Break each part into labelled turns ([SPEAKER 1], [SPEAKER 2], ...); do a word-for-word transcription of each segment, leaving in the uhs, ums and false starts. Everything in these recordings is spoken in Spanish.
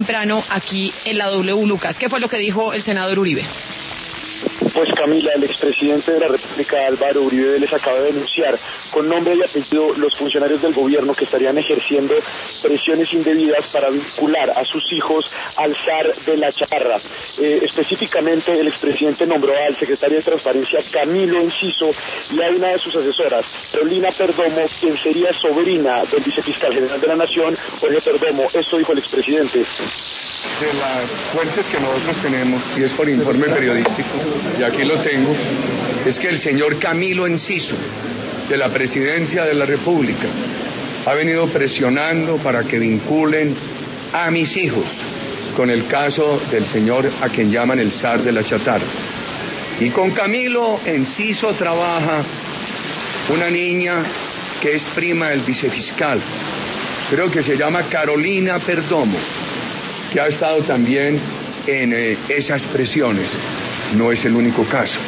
[SPEAKER 1] temprano aquí en la W. Lucas, ¿qué fue lo que dijo el senador Uribe?
[SPEAKER 2] Pues Camila, el expresidente de la República, Álvaro Uribe Vélez, acaba de denunciar con nombre y apellido los funcionarios del gobierno que estarían ejerciendo presiones indebidas para vincular a sus hijos al zar de la chatarra. Eh, específicamente, el expresidente nombró al secretario de Transparencia, Camilo Enciso, y a una de sus asesoras, Paulina Perdomo, quien sería sobrina del vicefiscal general de la Nación, Jorge Perdomo. Esto dijo el expresidente.
[SPEAKER 3] De las fuentes que nosotros tenemos, y es por informe periodístico, y aquí lo tengo, es que el señor Camilo Enciso, de la Presidencia de la República, ha venido presionando para que vinculen a mis hijos con el caso del señor a quien llaman el zar de la chatarra. Y con Camilo Enciso trabaja una niña que es prima del vicefiscal, creo que se llama Carolina Perdomo, que ha estado también en eh, esas presiones. No es el único caso.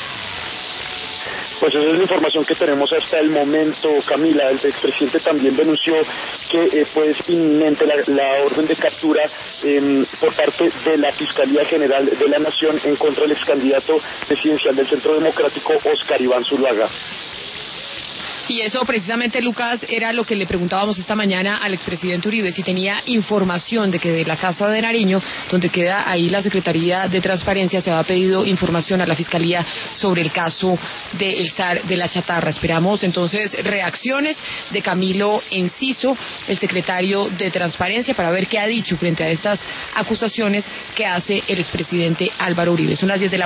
[SPEAKER 2] Pues esa es la información que tenemos hasta el momento, Camila. El expresidente también denunció que eh, pues inminente la, la orden de captura eh, por parte de la Fiscalía General de la Nación en contra del ex candidato presidencial del Centro Democrático, Óscar Iván Zuluaga.
[SPEAKER 1] Y eso precisamente, Lucas, era lo que le preguntábamos esta mañana al expresidente Uribe, si tenía información de que de la Casa de Nariño, donde queda ahí la Secretaría de Transparencia, se había pedido información a la Fiscalía sobre el caso del zar de la chatarra. Esperamos entonces reacciones de Camilo Enciso, el secretario de Transparencia, para ver qué ha dicho frente a estas acusaciones que hace el expresidente Álvaro Uribe. Son las diez de la